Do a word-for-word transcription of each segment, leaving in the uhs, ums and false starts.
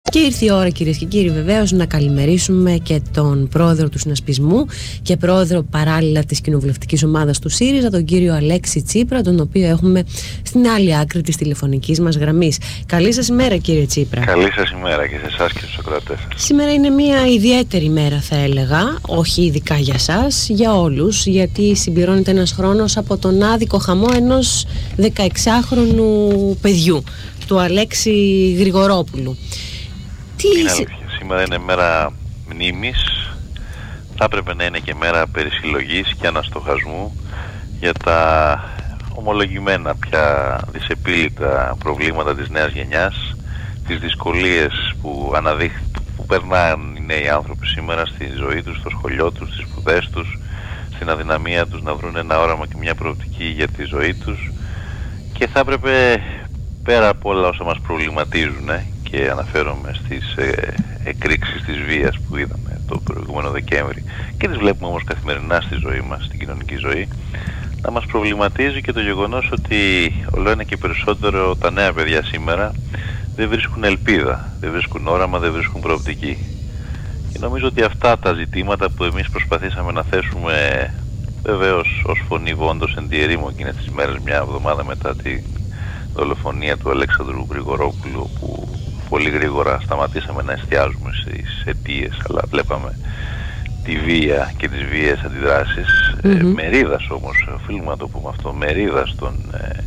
Και ήρθε η ώρα, κυρίες και κύριοι, βεβαίως να καλημερίσουμε και τον πρόεδρο του Συνασπισμού και πρόεδρο παράλληλα της κοινοβουλευτικής ομάδας του ΣΥΡΙΖΑ, τον κύριο Αλέξη Τσίπρα, τον οποίο έχουμε στην άλλη άκρη της τηλεφωνικής μας γραμμής. Καλή σας ημέρα, κύριε Τσίπρα. Καλή σας ημέρα και σε εσάς και στους ακροατές σας. Σήμερα είναι μια ιδιαίτερη μέρα, θα έλεγα, όχι ειδικά για σας, για όλους, γιατί συμπληρώνεται ένας χρόνος από τον άδικο χαμό ενός δεκαεξάχρονου παιδιού, του Αλέξη Γρηγορόπουλου. Τι... Είναι αλήθεια. Σήμερα είναι μέρα μνήμης. Θα έπρεπε να είναι και μέρα περισυλλογής και αναστοχασμού για τα ομολογημένα πια δυσεπίλητα προβλήματα της νέας γενιάς, τις δυσκολίες που, αναδείχ... που περνάνε οι νέοι άνθρωποι σήμερα στη ζωή τους, στο σχολείο τους, στις σπουδές τους, στην αδυναμία τους να βρουν ένα όραμα και μια προοπτική για τη ζωή τους, και θα έπρεπε πέρα από όλα όσα μας προβληματίζουν, ε, και αναφέρομαι στις ε, εκρήξεις της βίας που είδαμε το προηγούμενο Δεκέμβρη και τις βλέπουμε όμως καθημερινά στη ζωή μας, στην κοινωνική ζωή, να μας προβληματίζει και το γεγονός ότι όλο ένα και περισσότερο τα νέα παιδιά σήμερα δεν βρίσκουν ελπίδα, δεν βρίσκουν όραμα, δεν βρίσκουν προοπτική. Και νομίζω ότι αυτά τα ζητήματα που εμείς προσπαθήσαμε να θέσουμε, βεβαίως ως φωνή βόντος εν τη ερήμο εκείνες τις μέρες, μια εβδομάδα μετά τη δολοφονία του Αλέξανδρου Γρηγορόπουλου, που πολύ γρήγορα σταματήσαμε να εστιάζουμε στις αιτίες, αλλά βλέπαμε τη βία και τις βίαιες αντιδράσεις. Mm-hmm. ε, μερίδας όμως, οφείλουμε να το πούμε αυτό, μερίδας των ε,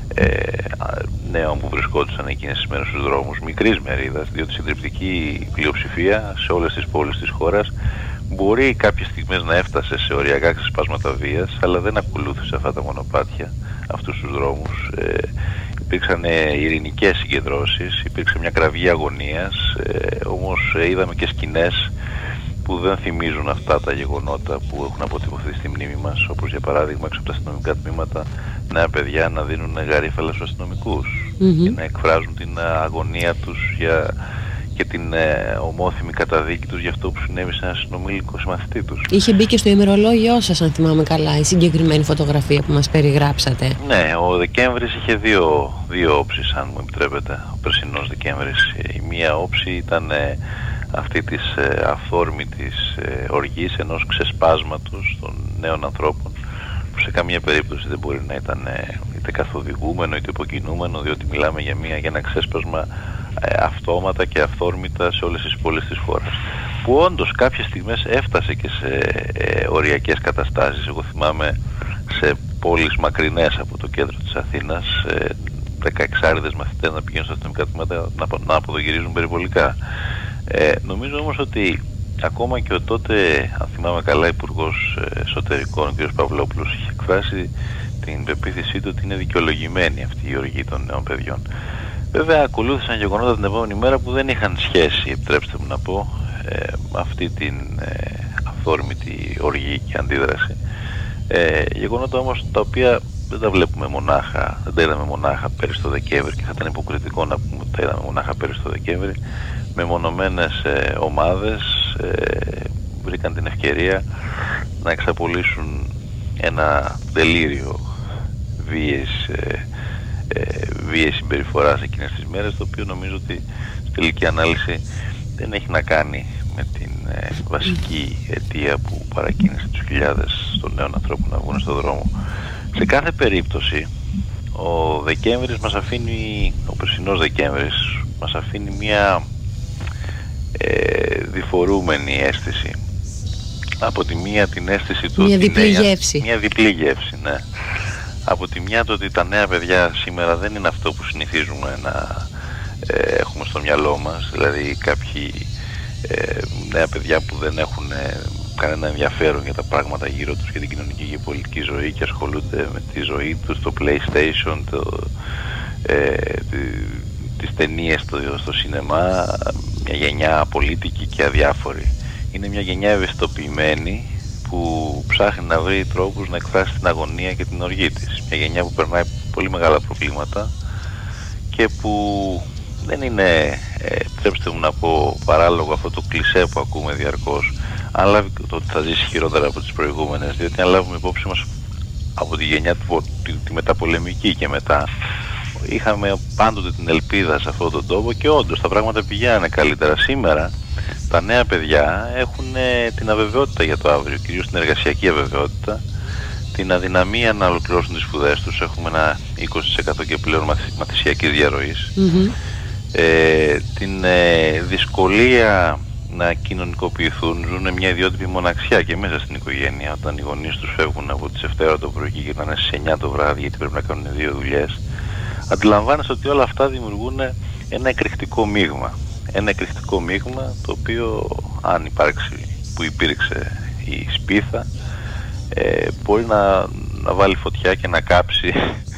ε, νέων που βρισκόντουσαν εκείνες τις μέρες στους δρόμους, μικρής μερίδας, διότι η συντριπτική πλειοψηφία σε όλες τις πόλεις της χώρας μπορεί κάποιες στιγμές να έφτασε σε οριακά ξεσπάσματα βίας, αλλά δεν ακολούθησε αυτά τα μονοπάτια, αυτούς τους δρόμους. Ε, υπήρξαν ειρηνικές συγκεντρώσεις, υπήρξε μια κραυγή αγωνίας, ε, όμως ε, είδαμε και σκηνές που δεν θυμίζουν αυτά τα γεγονότα που έχουν αποτυπωθεί στη μνήμη μας, όπως για παράδειγμα έξω από τα αστυνομικά τμήματα νέα παιδιά να δίνουν γαρίφαλα στους αστυνομικούς mm-hmm. και να εκφράζουν την αγωνία τους για... και την ε, ομόθυμη καταδίκη τους για αυτό που συνέβη σε ένα συνομήλικο συμμαθητή τους. Είχε μπει και στο ημερολόγιο σας, αν θυμάμαι καλά, η συγκεκριμένη φωτογραφία που μας περιγράψατε. Ναι, ο Δεκέμβρης είχε δύο, δύο όψεις, αν μου επιτρέπετε, ο περσινός Δεκέμβρης. Η μία όψη ήταν ε, αυτή της ε, αυθόρμητης ε, οργής, ενός ξεσπάσματος των νέων ανθρώπων, που σε καμία περίπτωση δεν μπορεί να ήταν ε, είτε καθοδηγούμενο είτε υποκινούμενο, διότι μιλάμε για, μια, για ένα ξέσπασμα αυτόματα και αυθόρμητα σε όλες τις πόλεις της χώρας, που όντως κάποιες στιγμές έφτασε και σε ε, οριακές καταστάσεις. Εγώ θυμάμαι σε πόλεις μακρινές από το κέντρο της Αθήνας ε, δεκαεξάριδες μαθητές να πηγαίνουν στα αστυνομικά τμήματα να, να αποδογυρίζουν περιβολικά. Ε, νομίζω όμως ότι ακόμα και ο τότε, αν θυμάμαι καλά, Υπουργός Εσωτερικών, ο κ. Παυλόπουλος, είχε εκφράσει την πεποίθησή του ότι είναι δικαιολογημένη αυτή η οργή των νέων παιδιών. Βέβαια ακολούθησαν γεγονότα την επόμενη μέρα που δεν είχαν σχέση, επιτρέψτε μου να πω, ε, με αυτή την ε, αυθόρμητη οργή και αντίδραση. Ε, γεγονότα όμως τα οποία δεν τα βλέπουμε μονάχα, δεν τα είδαμε μονάχα πέρυσι το Δεκέμβρη, και θα ήταν υποκριτικό να πούμε ότι τα είδαμε μονάχα πέρυσι το Δεκέμβρη. Μεμονωμένες ε, ομάδες ε, βρήκαν την ευκαιρία να εξαπολύσουν ένα τελείριο βίαιης ε, Ε, βίαιη συμπεριφορά εκείνες τις μέρες, το οποίο νομίζω ότι στη τελική ανάλυση δεν έχει να κάνει με την ε, βασική αιτία που παρακίνησε τους χιλιάδες των νέων ανθρώπων να βγουν στον δρόμο. Σε κάθε περίπτωση ο Δεκέμβρης μας αφήνει, ο περσινός Δεκέμβρης μας αφήνει μια ε, διφορούμενη αίσθηση. Από τη μία την αίσθηση του μια ότι διπλή νέα, γεύση μια διπλή γεύση, ναι. Από τη μια το ότι τα νέα παιδιά σήμερα δεν είναι αυτό που συνηθίζουμε να ε, έχουμε στο μυαλό μας, δηλαδή κάποιοι ε, νέα παιδιά που δεν έχουν ε, κανένα ενδιαφέρον για τα πράγματα γύρω τους, για την κοινωνική και πολιτική ζωή, και ασχολούνται με τη ζωή τους, το PlayStation, το, ε, τη, τις ταινίες στο, στο σινεμά, μια γενιά απολύτικη και αδιάφορη. Είναι μια γενιά ευαισθητοποιημένη που ψάχνει να βρει τρόπους να εκφράσει την αγωνία και την οργή της. Μια γενιά που περνάει πολύ μεγάλα προβλήματα και που δεν είναι, επιτρέψτε μου να πω, παράλογο αυτό το κλισέ που ακούμε διαρκώς, αν λάβει το ότι θα ζήσει χειρότερα από τις προηγούμενες, διότι αν λάβουμε υπόψη μας από τη γενιά του, τη, τη μεταπολεμική και μετά, είχαμε πάντοτε την ελπίδα σε αυτόν τον τόπο και όντως τα πράγματα πηγαίνανε καλύτερα. Σήμερα τα νέα παιδιά έχουν την αβεβαιότητα για το αύριο, κυρίως την εργασιακή αβεβαιότητα, την αδυναμία να ολοκληρώσουν τις σπουδές τους. Έχουμε ένα είκοσι τοις εκατό και πλέον μαθησιακής διαρροής. Mm-hmm. ε, την ε, δυσκολία να κοινωνικοποιηθούν, ζουν μια ιδιότυπη μοναξιά και μέσα στην οικογένεια. Όταν οι γονείς τους φεύγουν από τις επτά το πρωί και γυρνάνε στις εννιά το βράδυ γιατί πρέπει να κάνουν δύο δουλειές, αντιλαμβάνεστε ότι όλα αυτά δημιουργούν ένα εκρηκτικό μείγμα. Ένα εκρηκτικό μείγμα το οποίο, αν υπάρξει, που υπήρξε η σπίθα, ε, μπορεί να, να βάλει φωτιά και να κάψει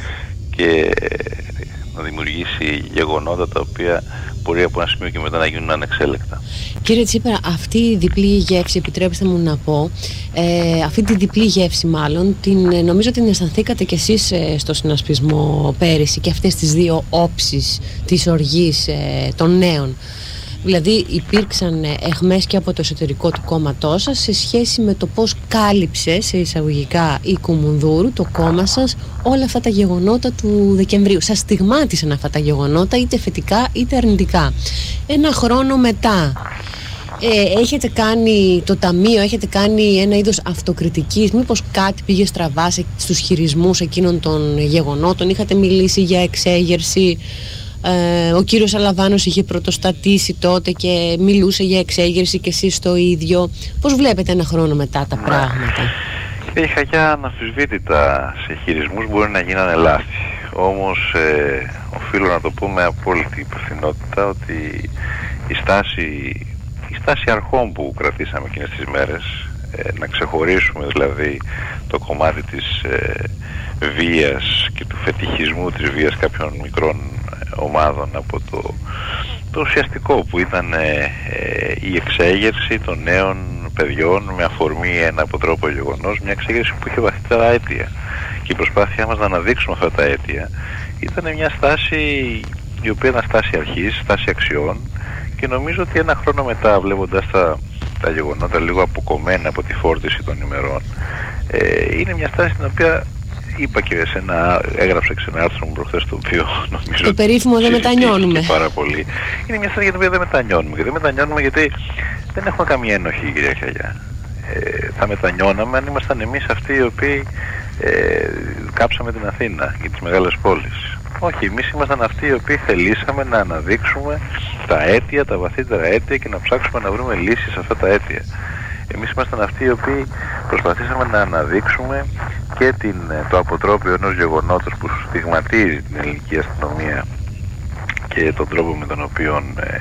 και να δημιουργήσει γεγονότα τα οποία μπορεί από ένα σημείο και μετά να γίνουν ανεξέλεκτα. Κύριε Τσίπρα, αυτή η διπλή γεύση, επιτρέψτε μου να πω, ε, αυτή τη διπλή γεύση μάλλον, την, νομίζω την αισθανθήκατε κι εσείς ε, στο συνασπισμό πέρυσι και αυτές τις δύο όψεις της οργής ε, των νέων. Δηλαδή υπήρξαν αιχμές και από το εσωτερικό του κόμματός σας σε σχέση με το πώς κάλυψε σε εισαγωγικά η Κουμουνδούρου, το κόμμα σας, όλα αυτά τα γεγονότα του Δεκεμβρίου. Σας στιγμάτισαν αυτά τα γεγονότα είτε θετικά είτε αρνητικά. Ένα χρόνο μετά ε, έχετε κάνει το ταμείο, έχετε κάνει ένα είδος αυτοκριτικής, μήπως κάτι πήγε στραβά στους χειρισμούς εκείνων των γεγονότων, είχατε μιλήσει για εξέγερση. Ε, ο κύριος Αλαβάνος είχε πρωτοστατήσει τότε και μιλούσε για εξέγερση και εσείς το ίδιο. Πώς βλέπετε ένα χρόνο μετά τα πράγματα? Είχα για αναμφισβήτητα σε χειρισμούς μπορεί να γίνανε λάθη. Όμως ε, οφείλω να το πω με απόλυτη υπευθυνότητα ότι η στάση, η στάση αρχών που κρατήσαμε εκείνες τις μέρες, ε, να ξεχωρίσουμε δηλαδή το κομμάτι της ε, βίας και του φετιχισμού της βίας κάποιων μικρών ομάδων από το, το ουσιαστικό που ήταν ε, η εξέγερση των νέων παιδιών με αφορμή ένα αποτρόπαιο γεγονός, μια εξέγερση που είχε βαθύτερα αίτια, και η προσπάθειά μας να αναδείξουμε αυτά τα αίτια ήταν μια στάση η οποία ήταν στάση αρχής, στάση αξιών, και νομίζω ότι ένα χρόνο μετά, βλέποντας τα, τα γεγονότα λίγο αποκομμένα από τη φόρτιση των ημερών, ε, είναι μια στάση την οποία είπα και σε ένα, έγραψα και σε ένα άρθρο μου προχθές, το οποίο νομίζω το περίφημο δεν μετανιώνουμε πάρα πολύ. Είναι μια στάση για την οποία δεν μετανιώνουμε, και δεν μετανιώνουμε γιατί δεν έχουμε καμία ενοχή, κυρία Χαγιά. Ε, θα μετανιώναμε αν ήμασταν εμείς αυτοί οι οποίοι ε, κάψαμε την Αθήνα και τις μεγάλες πόλεις. Όχι, εμείς ήμασταν αυτοί οι οποίοι θελήσαμε να αναδείξουμε τα αίτια, τα βαθύτερα αίτια, και να ψάξουμε να βρούμε λύσεις σε αυτά τα αίτια. Εμείς ήμασταν αυτοί οι οποίοι προσπαθήσαμε να αναδείξουμε και την, το αποτρόπιο ενός γεγονότος που στιγματίζει την ελληνική αστυνομία και τον τρόπο με τον οποίο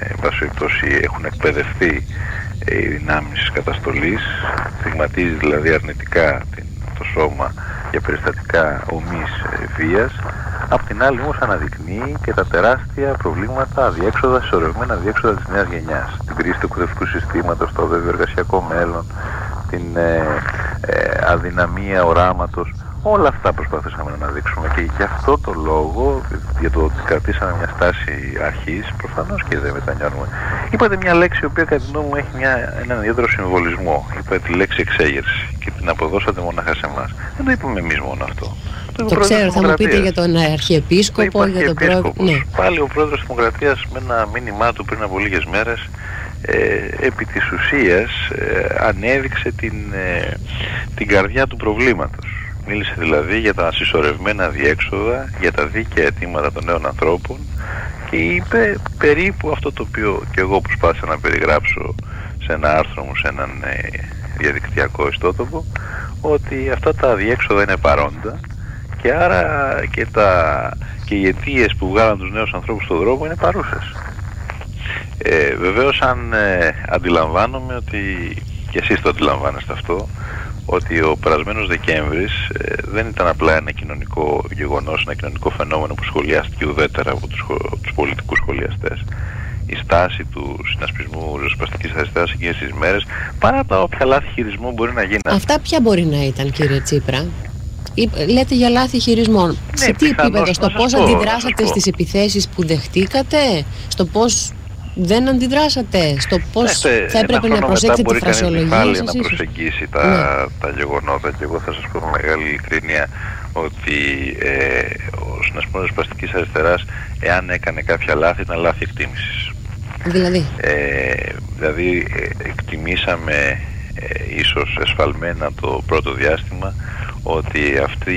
ε, έχουν εκπαιδευτεί ε, οι δυνάμεις καταστολής, στιγματίζει δηλαδή αρνητικά την, το σώμα για περιστατικά ομής ε, βίας. Απ' την άλλη όμως αναδεικνύει και τα τεράστια προβλήματα, αδιέξοδα, συσσωρευμένα αδιέξοδα της νέας γενιάς. Την κρίση του εκπαιδευτικού συστήματος, το βέβαιο εργασιακό μέλλον, την ε, ε, αδυναμία οράματος. Όλα αυτά προσπαθήσαμε να αναδείξουμε, και γι' αυτό το λόγο, για το ότι κρατήσαμε μια στάση αρχής, προφανώς και δεν μετανιώνουμε. Είπατε μια λέξη η οποία κατά τη γνώμη μου έχει μια, έναν ιδιαίτερο συμβολισμό. Είπατε τη λέξη εξέγερση και την αποδώσατε μονάχα σε εμάς. Δεν το είπαμε εμείς μόνο αυτό. Το, το ξέρω, θα μου πείτε για τον Αρχιεπίσκοπο, το για τον πρόεδρο. Ναι. Πάλι ο πρόεδρος της Δημοκρατίας με ένα μήνυμά του πριν από λίγες μέρες, ε, επί της ουσίας ε, ανέδειξε την, ε, την καρδιά του προβλήματος. Μίλησε δηλαδή για τα συσσωρευμένα διέξοδα, για τα δίκαια αιτήματα των νέων ανθρώπων, και είπε περίπου αυτό το οποίο και εγώ προσπάθησα να περιγράψω σε ένα άρθρο μου, σε έναν ε, διαδικτυακό ιστότοπο, ότι αυτά τα διέξοδα είναι παρόντα, και άρα και, τα, και οι αιτίες που βγάλαν τους νέους ανθρώπους στον δρόμο είναι παρούσες. Ε, βεβαίως αν ε, αντιλαμβάνομαι ότι, και εσείς το αντιλαμβάνεστε αυτό, ότι ο περασμένος Δεκέμβρης ε, δεν ήταν απλά ένα κοινωνικό γεγονός, ένα κοινωνικό φαινόμενο που σχολιάστηκε ουδέτερα από τους, τους πολιτικούς σχολιαστές. Η στάση του συνασπισμού ριζοσπαστικής αριστεράς εκείνες τις μέρες, παρά τα όποια λάθη χειρισμού μπορεί να γίνει. Αυτά ποια μπορεί να ήταν, κύριε Τσίπρα? Λέτε για λάθη χειρισμών. Ναι, σε τι επίπεδο? Στο πώς αντιδράσατε στις επιθέσεις που δεχτήκατε? Στο πώς δεν αντιδράσατε στο πώς Έχετε, θα έπρεπε να προσέξετε τη φρασιολογία σας? Να προσεγγίσει τα, ναι. τα γεγονότα, και εγώ θα σας πω με μεγάλη ειλικρίνεια ότι ε, ο Συνασπισμός Ριζοσπαστικής Αριστεράς, εάν έκανε κάποια λάθη, ήταν λάθη εκτίμησης. Δηλαδή, ε, δηλαδή ε, εκτιμήσαμε ε, ίσως εσφαλμένα το πρώτο διάστημα ότι αυτή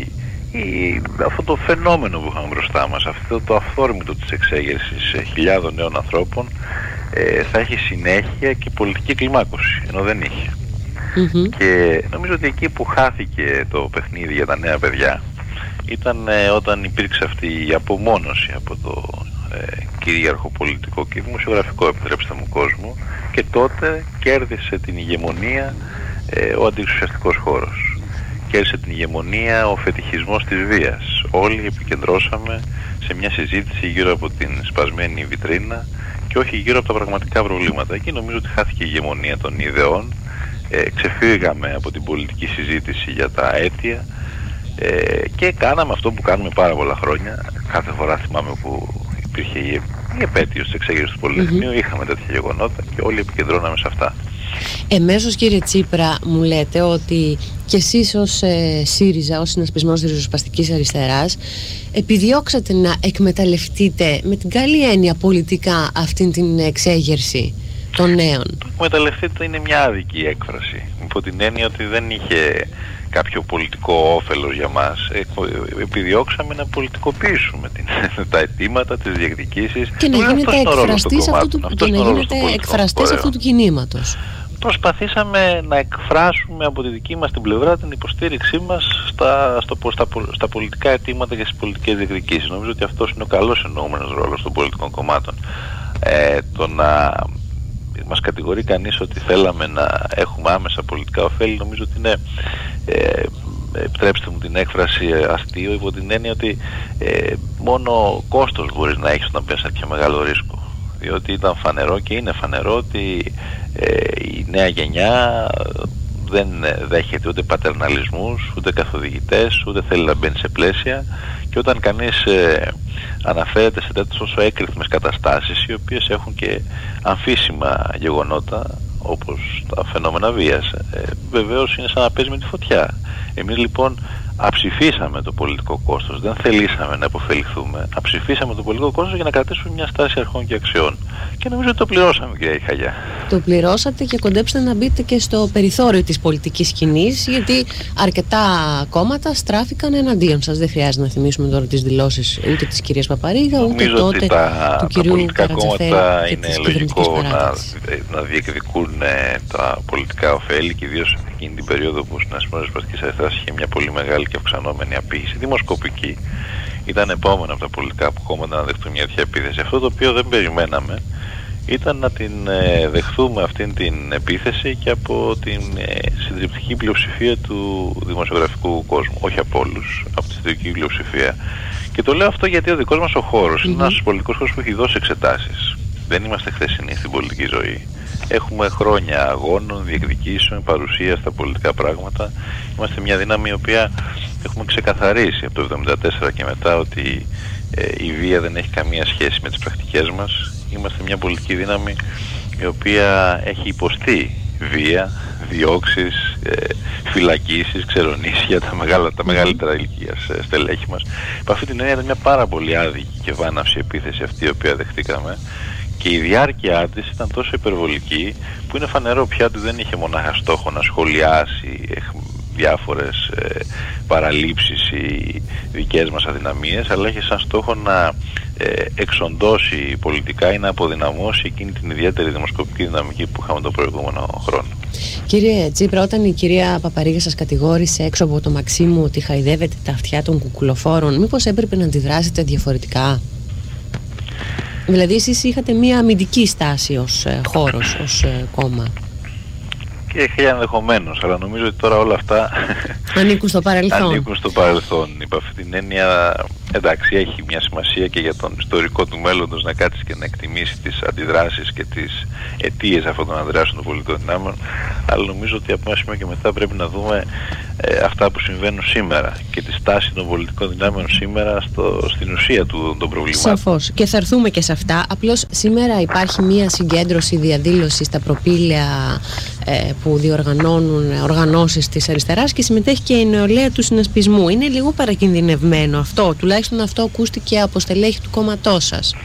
η, αυτό το φαινόμενο που είχαμε μπροστά μας, αυτό το αυθόρμητο της εξέγερσης χιλιάδων νέων ανθρώπων, ε, θα έχει συνέχεια και πολιτική κλιμάκωση, ενώ δεν είχε. Mm-hmm. Και νομίζω ότι εκεί που χάθηκε το παιχνίδι για τα νέα παιδιά ήταν ε, όταν υπήρξε αυτή η απομόνωση από το ε, κυρίαρχο πολιτικό και δημοσιογραφικό, επιτρέψτε μου, κόσμο, και τότε κέρδισε την ηγεμονία ε, ο αντιεξουσιαστικός χώρος. Κέρδισε την ηγεμονία ο φετιχισμός της βίας. Όλοι επικεντρώσαμε σε μια συζήτηση γύρω από την σπασμένη βιτρίνα και όχι γύρω από τα πραγματικά προβλήματα. Εκεί νομίζω ότι χάθηκε η ηγεμονία των ιδεών, ε, ξεφύγαμε από την πολιτική συζήτηση για τα αίτια ε, και κάναμε αυτό που κάνουμε πάρα πολλά χρόνια. Κάθε φορά θυμάμαι που υπήρχε η, η επέτειος της εξέγερσης του Πολυτεχνείου, mm-hmm. είχαμε τέτοια γεγονότα και όλοι επικεντρώναμε σε αυτά. Εμέσως, κύριε Τσίπρα, μου λέτε ότι και εσείς ως ε, ΣΥΡΙΖΑ, ως Συνασπισμός Ριζοσπαστικής Αριστεράς, επιδιώξατε να εκμεταλλευτείτε με την καλή έννοια πολιτικά αυτήν την εξέγερση των νέων. Το εκμεταλλευτείτε είναι μια άδικη έκφραση, υπό την έννοια ότι δεν είχε κάποιο πολιτικό όφελος για μας. Επιδιώξαμε να πολιτικοποιήσουμε την, τα αιτήματα, τις διεκδικήσεις και να γίνετε εκφραστής αυτού του, και να γίνετε εκφραστές αυτού του κινήματος. Προσπαθήσαμε να εκφράσουμε από τη δική μας την πλευρά την υποστήριξή μας στα, στο, στα, στα πολιτικά αιτήματα και στις πολιτικές διεκδικήσεις. Νομίζω ότι αυτός είναι ο καλός εννοούμενος ρόλος των πολιτικών κομμάτων. Ε, το να μας κατηγορεί κανείς ότι θέλαμε να έχουμε άμεσα πολιτικά ωφέλη, νομίζω ότι είναι, ε, επιτρέψτε μου την έκφραση, αστείο, υπό την έννοια ότι ε, μόνο κόστος μπορείς να έχεις όταν παίρνεις τέτοιο μεγάλο ρίσκο. Διότι ήταν φανερό και είναι φανερό ότι ε, η νέα γενιά δεν δέχεται ούτε πατερναλισμούς, ούτε καθοδηγητές, ούτε θέλει να μπαίνει σε πλαίσια, και όταν κανείς ε, αναφέρεται σε τέτοιες όσο έκρηθμες καταστάσεις, οι οποίες έχουν και αμφίσιμα γεγονότα, όπως τα φαινόμενα βίας, ε, βεβαίως είναι σαν να παίζει με τη φωτιά. Εμείς λοιπόν αψηφίσαμε το πολιτικό κόστος, δεν θελήσαμε να υποφεληθούμε, αψηφίσαμε το πολιτικό κόστος για να κρατήσουμε μια στάση αρχών και αξιών. Και νομίζω ότι το πληρώσαμε, κύριε Χαγιά. Το πληρώσατε και κοντέψτε να μπείτε και στο περιθώριο της πολιτικής σκηνής, γιατί αρκετά κόμματα στράφηκαν εναντίον σας. Δεν χρειάζεται να θυμίσουμε τώρα τις δηλώσεις ούτε της κυρίας Παπαρίγα, ούτε νομίζω τότε ότι τα, του κυρίου πολιτικά κόμματα είναι λογικό να, να διεκδικούν ε, τα πολιτικά ωφέλη, και ιδίως εκείνη την περίοδο που ο Συνασπισμός Ριζοσπαστικής Αριστεράς είχε μια πολύ μεγάλη και αυξανόμενη απήχηση δημοσκοπική. Ήταν επόμενο από τα πολιτικά κόμματα να δεχτούν μια τέτοια επίθεση. Αυτό το οποίο δεν περιμέναμε ήταν να την ε, δεχθούμε αυτήν την επίθεση και από την ε, συντριπτική πλειοψηφία του δημοσιογραφικού κόσμου. Όχι από όλους, από τη συντριπτική πλειοψηφία. Και το λέω αυτό γιατί ο δικός μας ο χώρος mm-hmm. είναι ένας πολιτικός χώρος που έχει δώσει εξετάσεις. Δεν είμαστε χθεσινοί στην πολιτική ζωή. Έχουμε χρόνια αγώνων, διεκδικήσεων, παρουσία στα πολιτικά πράγματα. Είμαστε μια δύναμη η οποία έχουμε ξεκαθαρίσει από το εβδομήντα τέσσερα και μετά ότι ε, η βία δεν έχει καμία σχέση με τις πρακτικές μας. Είμαστε μια πολιτική δύναμη η οποία έχει υποστεί βία, διώξεις, ε, φυλακίσεις, ξερονήσια, τα, μεγάλα, τα μεγαλύτερα ηλικίας ε, στελέχη μας. Από αυτή την έννοια ήταν μια πάρα πολύ άδικη και βάναυση επίθεση αυτή η οποία δεχτήκαμε. Και η διάρκεια της ήταν τόσο υπερβολική που είναι φανερό πια ότι δεν είχε μονάχα στόχο να σχολιάσει διάφορες ε, παραλήψεις ή δικές μας αδυναμίες, αλλά είχε σαν στόχο να ε, εξοντώσει πολιτικά ή να αποδυναμώσει εκείνη την ιδιαίτερη δημοσκοπική δυναμική που είχαμε τον προηγούμενο χρόνο. Κύριε Τσίπρα, όταν η κυρία Παπαρίγα σας κατηγόρησε έξω από το Μαξίμου ότι χαϊδεύετε τα αυτιά των κουκουλοφόρων, μήπως έπρεπε να αντιδράσετε διαφορετικά? Δηλαδή εσείς είχατε μία αμυντική στάση ως ε, χώρος, ως ε, κόμμα. και ενδεχομένως, αλλά νομίζω ότι τώρα όλα αυτά ανήκουν στο παρελθόν. Ανήκουν στο παρελθόν. Υπ' αυτή την έννοια, εντάξει, έχει μια σημασία και για τον ιστορικό του μέλλοντος να κάτσει και να εκτιμήσει τις αντιδράσεις και τις αιτίες αυτών των αντιδράσεων των πολιτικών δυνάμεων, αλλά νομίζω ότι από ένα σημείο και μετά πρέπει να δούμε ε, αυτά που συμβαίνουν σήμερα και τη στάση των πολιτικών δυνάμεων σήμερα στο, στην ουσία του, των προβλημάτων. Σαφώς. Και θα έρθουμε και σε αυτά. Απλώς σήμερα υπάρχει μια συγκέντρωση, διαδήλωση στα προπήλαια ε, που διοργανώνουν οργανώσεις της αριστεράς και συμμετέχει και η νεολαία του συνασπισμού. Είναι λίγο παρακινδυνευμένο αυτό, τουλάχιστον αυτό ακούστηκε από στελέχη του κόμματός σας.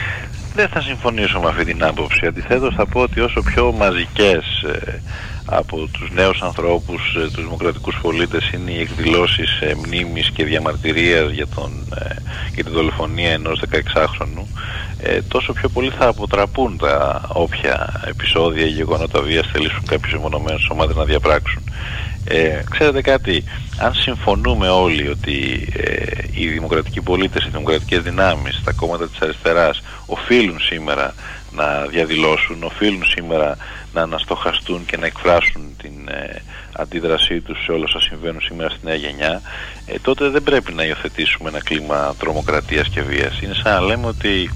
Δεν θα συμφωνήσω με αυτή την άποψη. Αντιθέτως θα πω ότι όσο πιο μαζικές ε, από τους νέους ανθρώπους, ε, τους δημοκρατικούς πολίτες είναι οι εκδηλώσεις ε, μνήμης και διαμαρτυρίας για, τον, ε, για τη δολοφονία ενός δεκαεξάχρονου, ε, τόσο πιο πολύ θα αποτραπούν τα όποια επεισόδια ή γεγονότα βίας θελήσουν κάποιους μεμονωμένους ομάδες να διαπράξουν. Ε, ξέρετε κάτι, αν συμφωνούμε όλοι ότι ε, οι δημοκρατικοί πολίτες, οι δημοκρατικές δυνάμεις, τα κόμματα της αριστεράς οφείλουν σήμερα να διαδηλώσουν, οφείλουν σήμερα να αναστοχαστούν και να εκφράσουν την ε, αντίδρασή τους σε όλα όσα συμβαίνουν σήμερα στη νέα γενιά, ε, τότε δεν πρέπει να υιοθετήσουμε ένα κλίμα τρομοκρατίας και βίας. Είναι σαν να λέμε ότι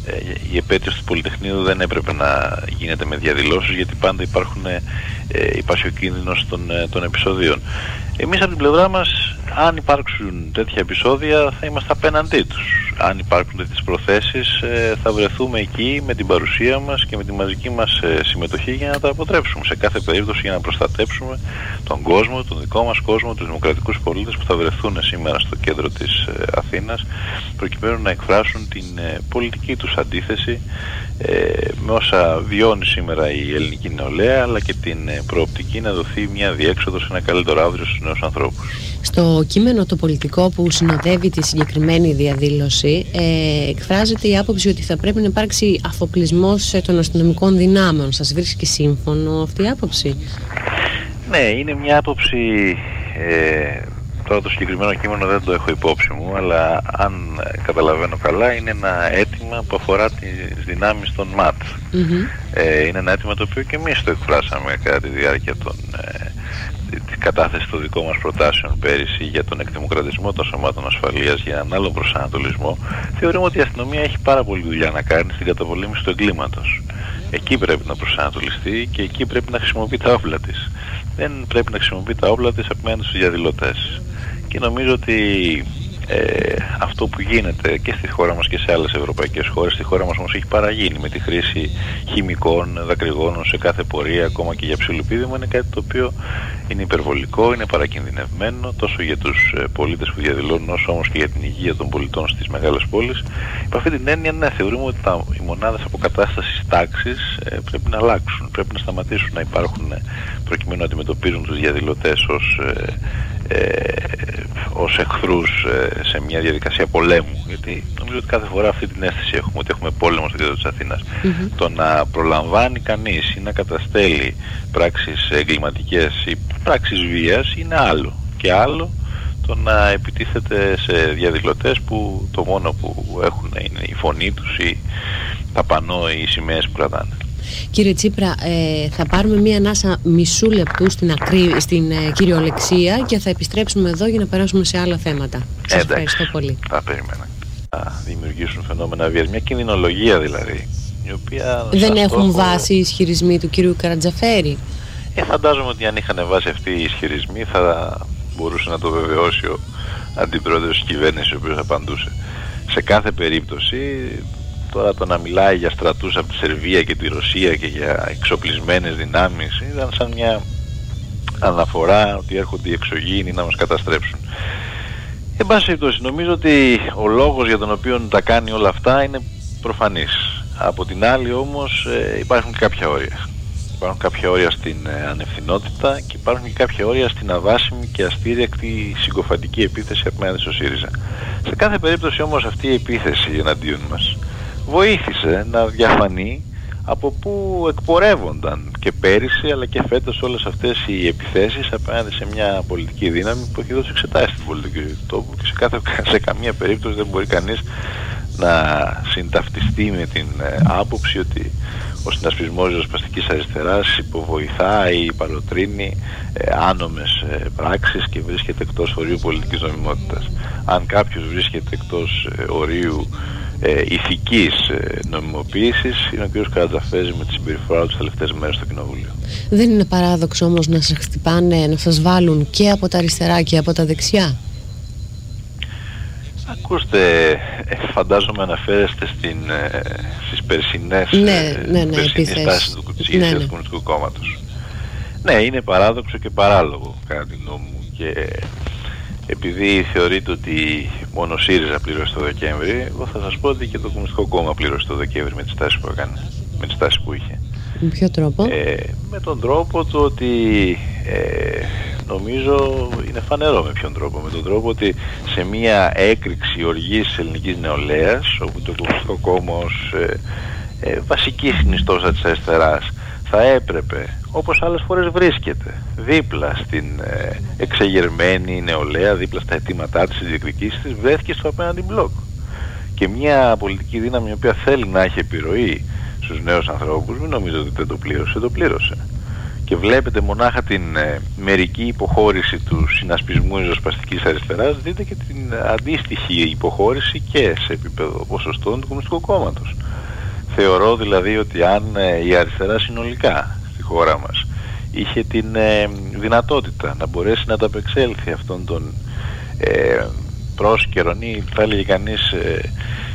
η επέτειος του Πολυτεχνείου δεν έπρεπε να γίνεται με διαδηλώσεις, γιατί πάντα υπάρχουν, ε, υπάρχει ο κίνδυνος των, των επεισοδίων. Εμείς από την πλευρά μας, αν υπάρξουν τέτοια επεισόδια, θα είμαστε απέναντί τους. Αν υπάρχουν τέτοιες προθέσεις, ε, θα βρεθούμε εκεί με την παρουσία μας και με τη μαζική μας ε, συμμετοχή για να τα αποτρέψουμε. Σε κάθε περίπτωση για να προστατέψουμε τον κόσμο, τον δικό μας κόσμο, τους δημοκρατικούς πολίτες που θα βρεθούν σήμερα στο κέντρο της ε, Αθήνας, προκειμένου να εκφράσουν την ε, πολιτική τους αντίθεση ε, με όσα βιώνει σήμερα η ελληνική νεολαία, αλλά και την ε, προοπτική να δοθεί μια διέξοδο σε ένα καλύτερο αύριο στους νέους ανθρώπους. Στο κείμενο το πολιτικό που συνοδεύει τη συγκεκριμένη διαδήλωση ε, εκφράζεται η άποψη ότι θα πρέπει να υπάρξει αφοπλισμός των αστυνομικών δυνάμεων. Σας βρίσκει σύμφωνο αυτή η άποψη? Ναι, είναι μια άποψη, ε, τώρα το συγκεκριμένο κείμενο δεν το έχω υπόψη μου, αλλά αν καταλαβαίνω καλά είναι ένα αίτημα που αφορά τις δυνάμεις των ΜΑΤ. Mm-hmm. Ε, είναι ένα αίτημα το οποίο και εμείς το εκφράσαμε κατά τη διάρκεια των... Ε, τη κατάθεση των δικών μας προτάσεων πέρυσι για τον εκδημοκρατισμό των σωμάτων ασφαλείας, για έναν άλλο προσανατολισμό. Θεωρούμε ότι η αστυνομία έχει πάρα πολλή δουλειά να κάνει στην καταπολέμηση του εγκλήματος. Εκεί πρέπει να προσανατολιστεί και εκεί πρέπει να χρησιμοποιεί τα όπλα της. Δεν πρέπει να χρησιμοποιεί τα όπλα της απέναντι στους διαδηλωτές. Και νομίζω ότι ε, αυτό που γίνεται και στη χώρα μας και σε άλλες ευρωπαϊκές χώρες, στη χώρα μας όμως έχει παραγίνει με τη χρήση χημικών, δακρυγόνων σε κάθε πορεία, ακόμα και για ψιλοπίδημα, είναι κάτι το οποίο είναι υπερβολικό, είναι παρακινδυνευμένο τόσο για τους ε, πολίτες που διαδηλώνουν, όσο όμως και για την υγεία των πολιτών στις μεγάλες πόλεις. Υπ' αυτή την έννοια, ναι, θεωρούμε ότι τα, οι μονάδες αποκατάστασης τάξης ε, πρέπει να αλλάξουν, πρέπει να σταματήσουν να υπάρχουν ε, προκειμένου να αντιμετωπίζουν τους διαδηλωτές ως ε, Ε, ως εχθρούς ε, σε μια διαδικασία πολέμου, γιατί νομίζω ότι κάθε φορά αυτή την αίσθηση έχουμε, ότι έχουμε πόλεμο στο κέντρο της Αθήνας. Mm-hmm. Το να προλαμβάνει κανείς ή να καταστέλει πράξεις εγκληματικές ή πράξεις βίας είναι άλλο, και άλλο το να επιτίθεται σε διαδηλωτές που το μόνο που έχουν είναι η φωνή τους ή τα πανό ή οι σημαίες που κρατάνε. Κύριε Τσίπρα, ε, θα πάρουμε μία ανάσα μισού λεπτού στην, ακρί, στην ε, κυριολεξία και θα επιστρέψουμε εδώ για να περάσουμε σε άλλα θέματα. Σας ευχαριστώ πολύ. Θα περίμενα. Να δημιουργήσουν φαινόμενα βίας, μια κινδυνολογία δηλαδή, η οποία... Δεν έχουν στόχο... βάση οι ισχυρισμοί του κύριου Καρατζαφέρη? Ε, φαντάζομαι ότι αν είχαν βάση αυτοί οι ισχυρισμοί θα μπορούσε να το βεβαιώσει ο αντιπρόεδρος της κυβέρνησης, ο οποίος απαντούσε. Σε κάθε περίπτωση... Τώρα το να μιλάει για στρατούς από τη Σερβία και τη Ρωσία και για εξοπλισμένες δυνάμεις ήταν σαν μια αναφορά ότι έρχονται οι εξωγήινοι να μας καταστρέψουν. Εν πάση περιπτώσει, νομίζω ότι ο λόγος για τον οποίο τα κάνει όλα αυτά είναι προφανής. Από την άλλη όμως ε, υπάρχουν και κάποια όρια. Υπάρχουν κάποια όρια στην ε, ανευθυνότητα και υπάρχουν και κάποια όρια στην αβάσιμη και αστήριακτη συγκοφαντική επίθεση απέναντι στο ΣΥΡΙΖΑ. Σε κάθε περίπτωση όμως αυτή η επίθεση εναντίον μας βοήθησε να διαφανεί από πού εκπορεύονταν και πέρυσι αλλά και φέτος όλες αυτές οι επιθέσεις απέναντι σε μια πολιτική δύναμη που έχει δώσει εξετάσεις στην πολιτική τόπου και σε, κάθε, σε καμία περίπτωση δεν μπορεί κανείς να συνταυτιστεί με την ε, άποψη ότι ο συνασπισμός ριζοσπαστικής αριστεράς υποβοηθάει, παροτρύνει ε, άνομες ε, πράξεις και βρίσκεται εκτός ορίου πολιτικής νομιμότητας. Αν κάποιος βρίσκεται εκτός ε, ορίου ε, ηθικής ε, νομιμοποίησης, είναι ο κ. Καρατζαφέρης με τη συμπεριφορά του τις τελευταίες μέρες στο Κοινοβούλιο. Δεν είναι παράδοξο όμως να σας χτυπάνε, να σας βάλουν και από τα αριστερά και από τα δεξιά? Ακούστε, φαντάζομαι αναφέρεστε στην, ε, στις περσινές ναι, ναι, ναι, στάσεις του ηγεσίας ναι, ναι. του Κομμουνιστικού Κόμματος. Ναι, είναι παράδοξο και παράλογο κατά τη γνώμη μου, και επειδή θεωρείτε ότι μόνο ο ΣΥΡΙΖΑ πλήρωσε το Δεκέμβρη, εγώ θα σας πω ότι και το Κομμουνιστικό Κόμμα πλήρωσε το Δεκέμβρη με τις τάσεις που έκανε, με τις τάσεις που είχε. Με ποιο τρόπο? Ε, με τον τρόπο του ότι ε, νομίζω είναι φανερό με ποιον τρόπο. Με τον τρόπο ότι σε μια έκρηξη οργής της ελληνικής νεολαίας, όπου το Κομμουνιστικό Κόμμα ως ε, ε, βασική συνιστόσα της αριστεράς θα έπρεπε, όπως άλλες φορές βρίσκεται, δίπλα στην ε, εξεγερμένη νεολαία, δίπλα στα αιτήματά της, στις διεκδικήσεις της, βρέθηκε στο απέναντι μπλοκ. Και μια πολιτική δύναμη η οποία θέλει να έχει επιρροή στους νέους ανθρώπους, μην νομίζω ότι δεν το πλήρωσε, το πλήρωσε. Και βλέπετε μονάχα την ε, μερική υποχώρηση του συνασπισμού ριζοσπαστικής αριστεράς, δείτε και την αντίστοιχη υποχώρηση και σε επίπεδο ποσοστών του Κομμουνιστικού Κόμματος. Θεωρώ δηλαδή ότι αν ε, η αριστερά συνολικά στη χώρα μας είχε την ε, δυνατότητα να μπορέσει να ανταπεξέλθει αυτόν τον ε, πρόσκαιρον ή θα έλεγε κανείς ε,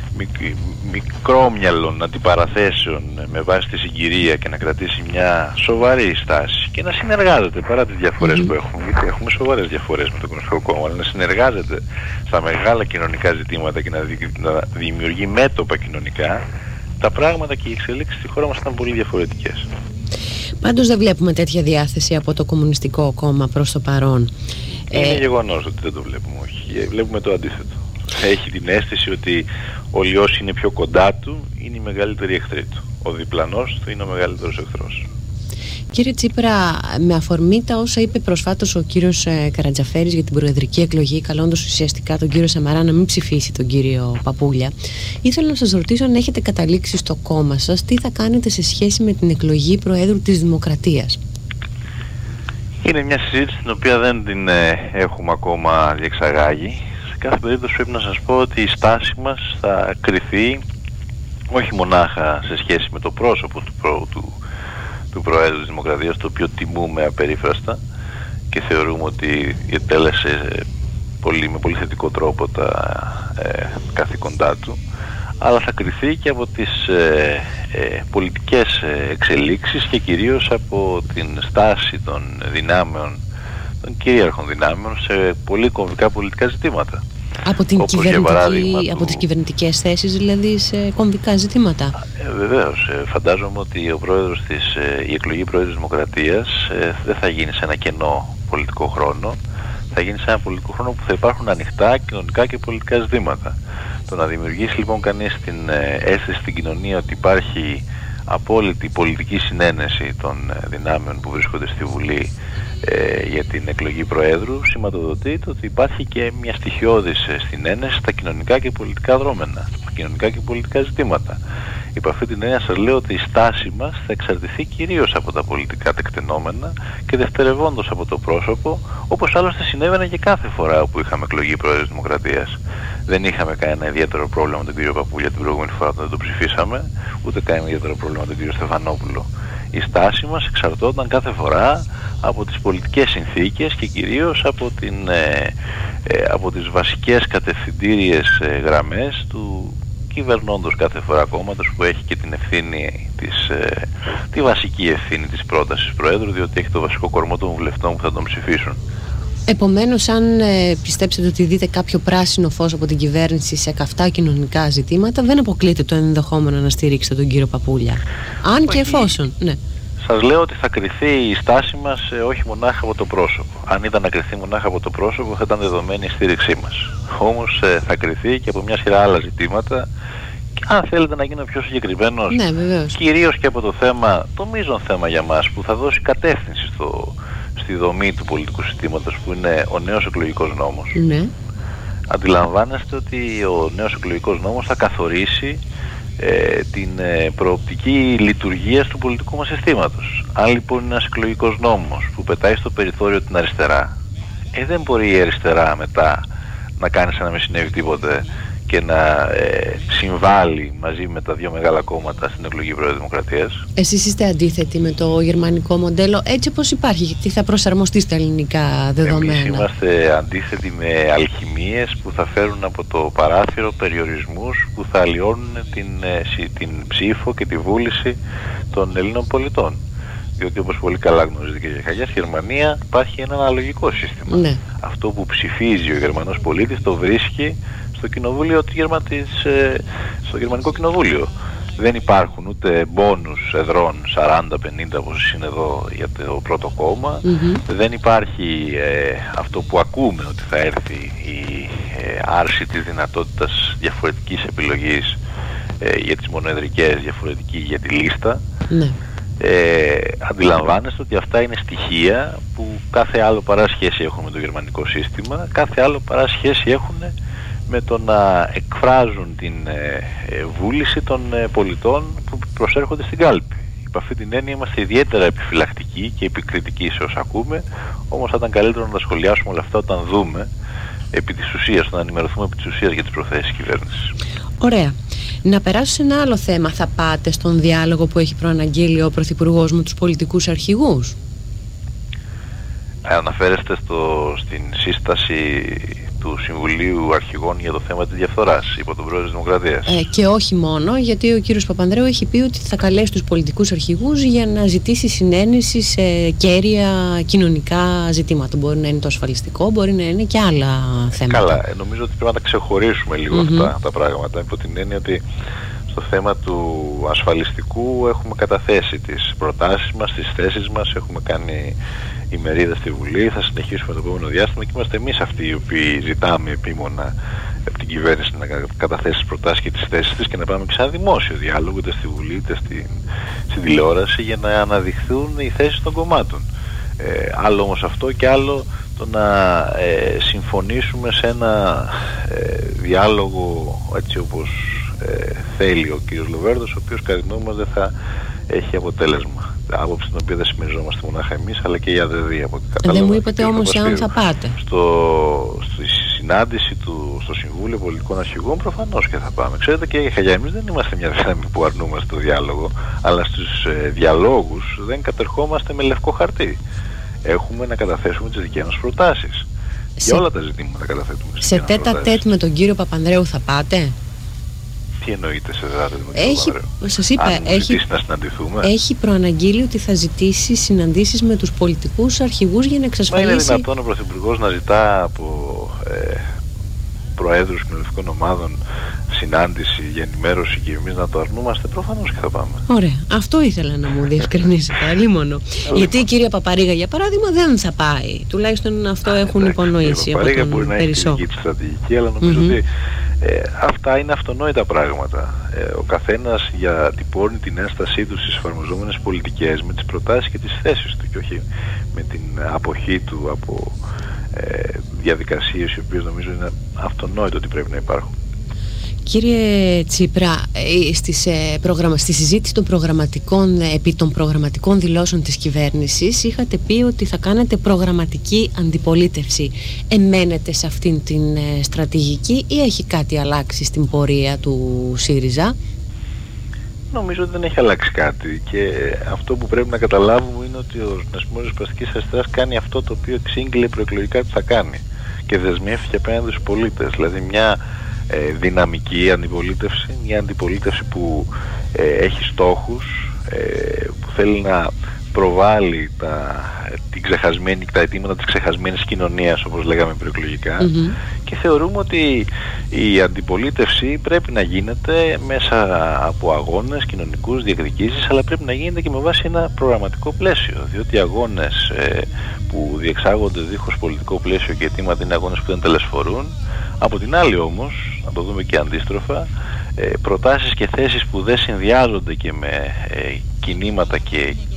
μικρόμυαλων αντιπαραθέσεων με βάση τη συγκυρία και να κρατήσει μια σοβαρή στάση και να συνεργάζεται παρά τις διαφορές mm. που έχουμε, γιατί έχουμε σοβαρές διαφορές με το Κομμουνιστικό Κόμμα, αλλά να συνεργάζεται στα μεγάλα κοινωνικά ζητήματα και να, δι, να δημιουργεί μέτωπα κοινωνικά, τα πράγματα και οι εξελίξεις στη χώρα μας ήταν πολύ διαφορετικές. Πάντως δεν βλέπουμε τέτοια διάθεση από το Κομμουνιστικό Κόμμα προς το παρόν. Είναι ε... γεγονός ότι δεν το βλέπουμε, όχι. Βλέπουμε το αντίθετο. Έχει την αίσθηση ότι όλοι όσοι είναι πιο κοντά του είναι οι μεγαλύτεροι εχθροί του. Ο διπλανός του είναι ο μεγαλύτερος εχθρός. Κύριε Τσίπρα, με αφορμή τα όσα είπε προσφάτως ο κύριος Καρατζαφέρης για την προεδρική εκλογή, καλώντας ουσιαστικά τον κύριο Σαμαρά να μην ψηφίσει τον κύριο Παπούλια, ήθελα να σας ρωτήσω αν έχετε καταλήξει στο κόμμα σας τι θα κάνετε σε σχέση με την εκλογή Προέδρου της Δημοκρατίας. Είναι μια συζήτηση την οποία δεν την ε, έχουμε ακόμα διεξαγάγει. Σε κάθε περίπτωση πρέπει να σας πω ότι η στάση μας θα κριθεί όχι μονάχα σε σχέση με το πρόσωπο του, προ, του, του Προέδρου της Δημοκρατίας, το οποίο τιμούμε απερίφραστα και θεωρούμε ότι διετέλεσε πολύ, με πολύ θετικό τρόπο τα ε, καθήκοντά του, αλλά θα κριθεί και από τις ε, ε, πολιτικές εξελίξεις και κυρίως από την στάση των δυνάμεων, των κυρίαρχων δυνάμεων σε πολύ κομβικά πολιτικά ζητήματα. Από, την κυβερνητική, από του... τις κυβερνητικές θέσεις δηλαδή σε κομβικά ζητήματα. Ε, βεβαίως. Ε, φαντάζομαι ότι ο πρόεδρος της, ε, η εκλογή Προέδρου της Δημοκρατίας ε, δεν θα γίνει σε ένα κενό πολιτικό χρόνο. Θα γίνει σε ένα πολιτικό χρόνο που θα υπάρχουν ανοιχτά κοινωνικά και πολιτικά ζητήματα. Το να δημιουργήσει λοιπόν κανείς την ε, αίσθηση στην κοινωνία ότι υπάρχει απόλυτη πολιτική συνένεση των ε, δυνάμεων που βρίσκονται στη Βουλή ε, για την εκλογή Προέδρου, σηματοδοτεί το ότι υπάρχει και μια στοιχειώδης ε, συνένεση στα κοινωνικά και πολιτικά δρόμενα, στα κοινωνικά και πολιτικά ζητήματα. Υπ' αυτή την έννοια σας λέω ότι η στάση μας θα εξαρτηθεί κυρίως από τα πολιτικά τεκτενόμενα και δευτερευόντως από το πρόσωπο, όπως άλλωστε συνέβαινε και κάθε φορά που είχαμε εκλογή Πρόεδρου της Δημοκρατίας. Δεν είχαμε κανένα ιδιαίτερο πρόβλημα με τον κύριο Παπούλια την προηγούμενη φορά όταν δεν το ψηφίσαμε, ούτε κανένα ιδιαίτερο πρόβλημα με τον κύριο Στεφανόπουλο. Η στάση μας εξαρτώταν κάθε φορά από τις πολιτικές συνθήκες και κυρίως από, την, ε, ε, από τις βασικές κατευθυντήριες ε, γραμμές του κυβερνώντος κάθε φορά κόμματος που έχει και την ευθύνη της, ε, τη βασική ευθύνη της πρότασης Προέδρου, διότι έχει το βασικό κορμό των βουλευτών που θα τον ψηφίσουν. Επομένως, αν ε, πιστέψετε ότι δείτε κάποιο πράσινο φως από την κυβέρνηση σε καυτά κοινωνικά ζητήματα, δεν αποκλείεται το ενδεχόμενο να στηρίξετε τον κύριο Παπούλια. Αν όχι, και εφόσον, ναι. Σας λέω ότι θα κριθεί η στάση μας ε, όχι μονάχα από το πρόσωπο. Αν ήταν να κριθεί μονάχα από το πρόσωπο θα ήταν δεδομένη η στήριξή μας. Όμως ε, θα κριθεί και από μια σειρά άλλα ζητήματα και αν θέλετε να γίνω πιο συγκεκριμένος, ναι, βεβαίως, κυρίως και από το θέμα, το μείζον θέμα για μας που θα δώσει κατεύθυνση στο, στη δομή του πολιτικού συστήματος που είναι ο νέος εκλογικός νόμος. Ναι. αντιλαμβάνεστε ότι ο νέος εκλογικός νόμος θα καθορίσει ε, την ε, προοπτική λειτουργίας του πολιτικού μας συστήματος. Αν λοιπόν είναι ένας εκλογικός νόμος που πετάει στο περιθώριο την αριστερά, ε, δεν μπορεί η αριστερά μετά να κάνει σαν να μην συνέβη τίποτε και να ε, συμβάλλει μαζί με τα δύο μεγάλα κόμματα στην εκλογή Πρόεδρου Δημοκρατίας. Εσείς είστε αντίθετοι με το γερμανικό μοντέλο έτσι όπως υπάρχει, γιατί θα προσαρμοστεί στα ελληνικά δεδομένα? Εμείς είμαστε αντίθετοι με αλχημίες που θα φέρουν από το παράθυρο περιορισμούς που θα αλλοιώνουν την, την ψήφο και τη βούληση των Ελλήνων πολιτών. Διότι όπως πολύ καλά γνωρίζετε κύριε Χαγιά, στη Γερμανία υπάρχει ένα αναλογικό σύστημα. Ναι. Αυτό που ψηφίζει ο Γερμανός πολίτης το βρίσκει στο κοινοβούλιο της, ε, στο γερμανικό κοινοβούλιο. Δεν υπάρχουν ούτε μπόνους εδρών σαράντα πενήντα όπως είναι εδώ για το πρώτο κόμμα. Mm-hmm. Δεν υπάρχει ε, αυτό που ακούμε ότι θα έρθει η ε, άρση της δυνατότητας διαφορετικής επιλογής ε, για τις μονοεδρικές, διαφορετική για τη λίστα. Mm-hmm. Ε, αντιλαμβάνεστε ότι αυτά είναι στοιχεία που κάθε άλλο παρά σχέση έχουν με το γερμανικό σύστημα, κάθε άλλο παρά σχέση έχουν με το να εκφράζουν την ε, ε, βούληση των ε, πολιτών που προσέρχονται στην κάλπη. Υπ' αυτή την έννοια είμαστε ιδιαίτερα επιφυλακτικοί και επικριτικοί σε όσα ακούμε, όμως θα ήταν καλύτερο να τα σχολιάσουμε όλα αυτά όταν δούμε επί της ουσίας, να ενημερωθούμε επί της ουσίας για τις προθέσεις της κυβέρνησης. Ωραία. Να περάσω σε ένα άλλο θέμα. Θα πάτε στον διάλογο που έχει προαναγγείλει ο Πρωθυπουργός με τους πολιτικούς αρχηγούς? Αναφέρεστε στο, στην σύσταση του Συμβουλίου Αρχηγών για το θέμα της διαφθοράς υπό τον Πρόεδρο της Δημοκρατίας. Ε, και όχι μόνο, γιατί ο κύριος Παπανδρέου έχει πει ότι θα καλέσει τους πολιτικούς αρχηγούς για να ζητήσει συνένεση σε κέρια κοινωνικά ζητήματα. Μπορεί να είναι το ασφαλιστικό, μπορεί να είναι και άλλα θέματα. Καλά, ε, νομίζω ότι πρέπει να τα ξεχωρίσουμε λίγο mm-hmm. αυτά τα πράγματα, υπό την έννοια ότι στο θέμα του ασφαλιστικού έχουμε καταθέσει τις προτάσεις μας, τις θέσεις μας, έχουμε κάνει ημερίδα στη Βουλή, θα συνεχίσουμε το επόμενο διάστημα και είμαστε εμείς αυτοί οι οποίοι ζητάμε επίμονα από την κυβέρνηση να καταθέσει τις προτάσεις και τις θέσεις της και να πάμε και σε ένα δημόσιο διάλογο είτε στη Βουλή είτε στην, στην τηλεόραση για να αναδειχθούν οι θέσεις των κομμάτων. Ε, άλλο όμως αυτό και άλλο το να ε, συμφωνήσουμε σε ένα ε, διάλογο έτσι όπως ε, θέλει ο κύριος Λοβέρδος, ο οποίος κατά τη γνώμη μας δεν θα έχει αποτέλεσμα. Άποψη την οποία δεν συμμεριζόμαστε μονάχα εμείς, αλλά και η ΑΔΕΔΗ από ό,τι κατάλαβα. Δεν μου είπατε όμως αν θα πάτε. Στο, στη συνάντηση του, στο Συμβούλιο Πολιτικών Αρχηγών προφανώς και θα πάμε. Ξέρετε και για εμείς δεν είμαστε μια δύναμη που αρνούμαστε το διάλογο, αλλά στους ε, διαλόγους δεν κατερχόμαστε με λευκό χαρτί. Έχουμε να καταθέσουμε τις δικές μας προτάσεις. Σε... Για όλα τα ζητήματα καταθέτουμε. Σε τέτα τέτ με τον κύριο Παπανδρέου θα πάτε? Τι εννοείται σε δράτη με τον έχει, σας είπα, Αν έχει, ζητήσει να συναντηθούμε. Έχει προαναγγείλει ότι θα ζητήσει συναντήσεις με τους πολιτικούς αρχηγούς για να εξασφαλίσει... Μα είναι δυνατόν ο Πρωθυπουργός να ζητά από ε, προέδρους κοινωνικών ομάδων συνάντηση για ενημέρωση και εμείς να το αρνούμαστε? Προφανώς και θα πάμε. Ωραία. Αυτό ήθελα να μου διευκρινίσετε. Αλλήμονο. Γιατί η κυρία Παπαρίγα για παράδειγμα δεν θα πάει. Τουλάχιστον αυτό Α, έχουν εντάξει, υπονοήσει. Η Παπαρίγα μπορεί να έχει τη δική της στρατηγική, αλλά νομίζω mm-hmm. ότι Ε, αυτά είναι αυτονόητα πράγματα. Ε, ο καθένας διατυπώνει την ένστασή του στις εφαρμοζόμενες πολιτικές με τις προτάσεις και τις θέσεις του και όχι με την αποχή του από ε, διαδικασίες οι οποίες νομίζω είναι αυτονόητο ότι πρέπει να υπάρχουν. Κύριε Τσίπρα, στις, ε, προγραμμα... στη συζήτηση των προγραμματικών, επί των προγραμματικών δηλώσεων της κυβέρνησης είχατε πει ότι θα κάνετε προγραμματική αντιπολίτευση. Εμένετε σε αυτήν την ε, στρατηγική ή έχει κάτι αλλάξει στην πορεία του ΣΥΡΙΖΑ? Νομίζω ότι δεν έχει αλλάξει κάτι και αυτό που πρέπει να καταλάβουμε είναι ότι ο Συνασπισμός Ριζοσπαστικής Αριστεράς κάνει αυτό το οποίο εξήγηλε προεκλογικά τι θα κάνει και δεσμεύτηκε απέναντι στους πολίτες, δηλαδή μια Ε, δυναμική αντιπολίτευση, μια αντιπολίτευση που ε, έχει στόχους, ε, που θέλει να προβάλλει τα, την ξεχασμένη, τα αιτήματα της ξεχασμένης κοινωνίας όπως λέγαμε προεκλογικά mm-hmm. και θεωρούμε ότι η αντιπολίτευση πρέπει να γίνεται μέσα από αγώνες κοινωνικούς, διεκδικήσεις, αλλά πρέπει να γίνεται και με βάση ένα προγραμματικό πλαίσιο, διότι οι αγώνες ε, που διεξάγονται δίχως πολιτικό πλαίσιο και αιτήματα είναι αγώνες που δεν τελεσφορούν. Από την άλλη όμως, να το δούμε και αντίστροφα, ε, προτάσεις και θέσεις που δεν συνδυάζονται και με ε, κινήματα και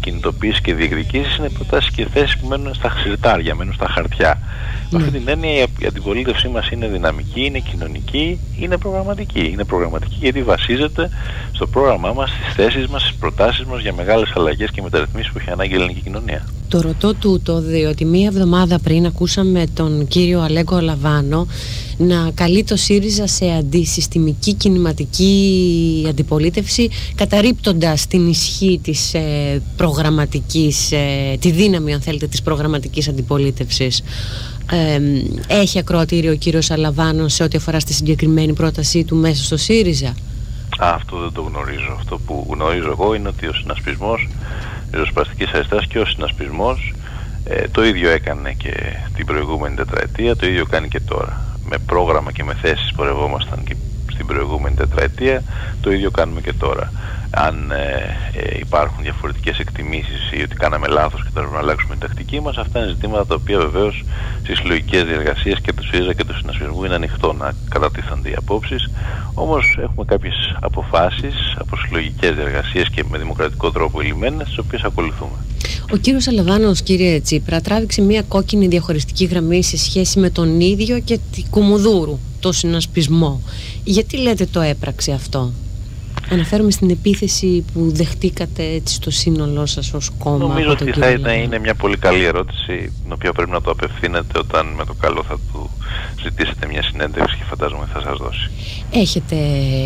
κινητοποίησεις και διεκδικήσεις είναι προτάσεις και θέσεις που μένουν στα συρτάρια, μένουν στα χαρτιά. Με αυτή την έννοια η αντιπολίτευσή μας είναι δυναμική, είναι κοινωνική, είναι προγραμματική. Είναι προγραμματική γιατί βασίζεται στο πρόγραμμά μας, στις θέσεις μας, στις προτάσεις μας για μεγάλες αλλαγές και μεταρρυθμίσεις που έχει ανάγκη η ελληνική κοινωνία. Το ρωτώ τούτο διότι μία εβδομάδα πριν ακούσαμε τον κύριο Αλέγκο Αλαβάνο να καλεί το ΣΥΡΙΖΑ σε αντισυστημική κινηματική αντιπολίτευση, καταρρίπτοντας την ισχύ της ε, προγραμματικής, ε, τη δύναμη αν θέλετε της προγραμματικής αντιπολίτευσης. Ε, έχει ακροατήριο ο κύριος Αλαβάνος σε ό,τι αφορά στη συγκεκριμένη πρότασή του μέσα στο ΣΥΡΙΖΑ? Α, αυτό δεν το γνωρίζω. Αυτό που γνωρίζω εγώ είναι ότι ο συνασπισμός ριζοσπαστικής αριστεράς και ο συνασπισμός ε, το ίδιο έκανε και την προηγούμενη τετραετία, το ίδιο κάνει και τώρα. Με πρόγραμμα και με θέσεις πορευόμασταν και στην προηγούμενη τετραετία, το ίδιο κάνουμε και τώρα. Αν ε, ε, υπάρχουν διαφορετικές εκτιμήσεις ή ότι κάναμε λάθος και τώρα να αλλάξουμε την τακτική μας, αυτά είναι ζητήματα τα οποία βεβαίως στις συλλογικές διεργασίες και του ΣΥΡΙΖΑ και του συνασπισμού είναι ανοιχτό να κατατίθενται οι απόψεις. Όμως έχουμε κάποιες αποφάσεις από συλλογικές διεργασίες και με δημοκρατικό τρόπο ελιμμένες, τις οποίες ακολουθούμε. Ο κύριος Αλαβάνος, κύριε Τσίπρα, τράβηξε μια κόκκινη διαχωριστική γραμμή σε σχέση με τον ίδιο και τη Κουμουδούρου, το συνασπισμό. Γιατί λέτε το έπραξε αυτό? Αναφέρομαι στην επίθεση που δεχτήκατε έτσι στο σύνολό σας ως κόμμα. Νομίζω ότι θα είναι, είναι μια πολύ καλή ερώτηση, την οποία πρέπει να το απευθύνετε όταν με το καλό θα του ζητήσετε μια συνέντευξη και φαντάζομαι θα σας δώσει. Έχετε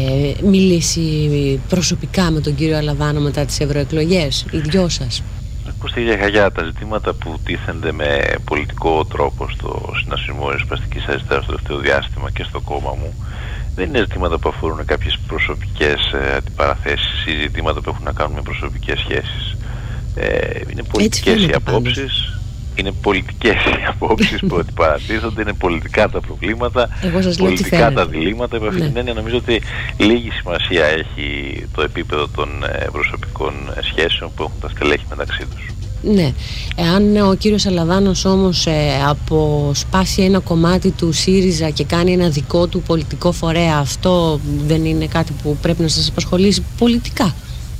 μιλήσει προσωπικά με τον κύριο Αλαβάνο μετά τις ευρωεκλογές, οι δυο σας? Ακούστε κύριε Χαγιά, τα ζητήματα που τίθενται με πολιτικό τρόπο στο συνασπισμό ριζοσπαστικής αριστεράς στο τελευταίο διάστημα και στο κόμμα μου δεν είναι ζητήματα που αφορούν κάποιες προσωπικές ε, αντιπαραθέσεις ή ζητήματα που έχουν να κάνουν με προσωπικές σχέσεις. Ε, είναι πολιτικές οι απόψεις, είναι πολιτικές οι απόψεις που αντιπαρατίθονται, είναι πολιτικά τα προβλήματα, πολιτικά τα διλήμματα. Επ' αυτή την έννοια νομίζω ότι λίγη σημασία έχει το επίπεδο των ε, προσωπικών σχέσεων που έχουν τα στελέχη μεταξύ τους. Ναι, εάν ο κύριος Αλαβάνος όμως ε, αποσπάσει ένα κομμάτι του ΣΥΡΙΖΑ και κάνει ένα δικό του πολιτικό φορέα, αυτό δεν είναι κάτι που πρέπει να σας απασχολήσει πολιτικά?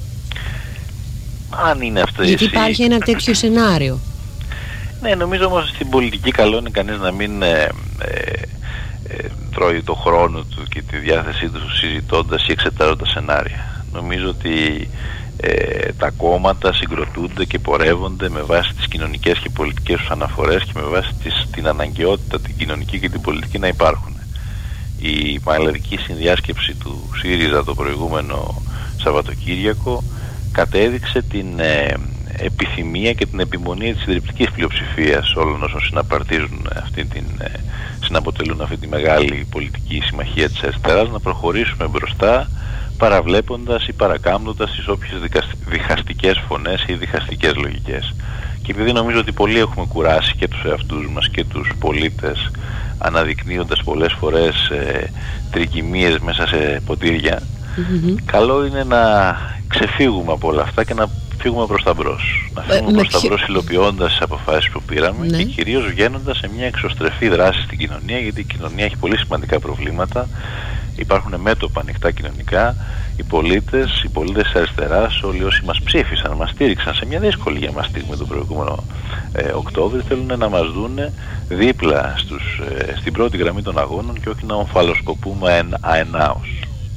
Αν είναι αυτό. Γιατί εσύ... υπάρχει ένα τέτοιο σενάριο. Ναι, νομίζω όμως στην πολιτική καλό είναι κανείς να μην ε, ε, ε, τρώει το χρόνο του και τη διάθεσή του συζητώντας ή εξετάζοντας σενάρια. Νομίζω ότι Ε, τα κόμματα συγκροτούνται και πορεύονται με βάση τις κοινωνικές και πολιτικές τους αναφορές και με βάση τις, την αναγκαιότητα την κοινωνική και την πολιτική να υπάρχουν. Η πανελλαδική συνδιάσκεψη του ΣΥΡΙΖΑ το προηγούμενο Σαββατοκύριακο κατέδειξε την ε, επιθυμία και την επιμονή της συντριπτικής πλειοψηφίας όλων όσων συναπαρτίζουν αυτή την, ε, συναποτελούν αυτή τη μεγάλη πολιτική συμμαχία της αριστεράς να προχωρήσουμε μπροστά, παραβλέποντας ή παρακάμπτοντας τις όποιες διχαστικές φωνές ή διχαστικές λογικές. Και επειδή νομίζω ότι πολλοί έχουμε κουράσει και τους εαυτούς μας και τους πολίτες αναδεικνύοντας πολλές φορές ε, τρικυμίες μέσα σε ποτήρια, mm-hmm. καλό είναι να ξεφύγουμε από όλα αυτά και να φύγουμε προς τα μπρος. Να φύγουμε ε, προς τα μπρος υλοποιώντας τις αποφάσεις που πήραμε ναι. και κυρίως βγαίνοντας σε μια εξωστρεφή δράση στην κοινωνία, γιατί η κοινωνία έχει πολύ σημαντικά προβλήματα. Υπάρχουν μέτωπα ανοιχτά κοινωνικά. Οι πολίτες, οι πολίτες της αριστεράς, όλοι όσοι μας ψήφισαν, μας στήριξαν σε μια δύσκολη για μας στιγμή τον προηγούμενο ε, Οκτώβρη, θέλουν να μας δούνε δίπλα στους, ε, στην πρώτη γραμμή των αγώνων και όχι να ομφαλοσκοπούμε αενάως.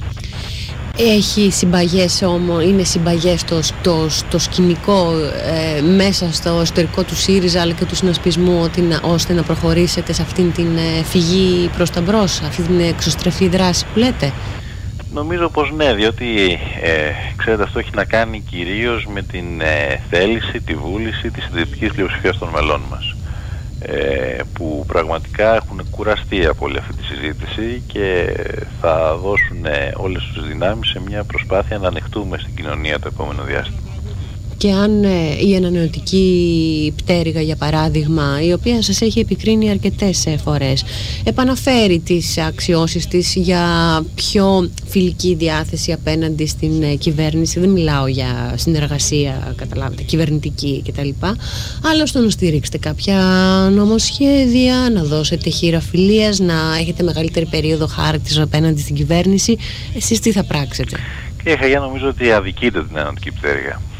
Έχει συμπαγές όμως, είναι συμπαγές το, το, το σκηνικό ε, μέσα στο εσωτερικό του ΣΥΡΙΖΑ αλλά και του συνασπισμού ότι να, ώστε να προχωρήσετε σε αυτήν την ε, φυγή προς τα μπρος, αυτή την εξωστρεφή δράση που λέτε? Νομίζω πως ναι, διότι ε, ξέρετε αυτό έχει να κάνει κυρίως με την ε, θέληση, τη βούληση της συντριπτικής πλειοψηφίας των μελών μας. Ε, που πραγματικά έχουν κουραστεί από όλη αυτή τη συζήτηση και θα δώσουν όλες τις δυνάμεις σε μια προσπάθεια να ανοιχτούμε στην κοινωνία το επόμενο διάστημα. Και αν ε, η ανανεωτική πτέρυγα για παράδειγμα, η οποία σας έχει επικρίνει αρκετές φορές, επαναφέρει τις αξιώσεις της για πιο φιλική διάθεση απέναντι στην ε, κυβέρνηση, δεν μιλάω για συνεργασία, καταλάβετε, κυβερνητική κτλ, αλλά στο να στηρίξετε κάποια νομοσχέδια, να δώσετε χείρα φιλίας, να έχετε μεγαλύτερη περίοδο χάρτης απέναντι στην κυβέρνηση, εσείς τι θα πράξετε? Κύριε Χαγιά, νομίζω ότι αδικείτε την ανανεωτική πτέρυγα.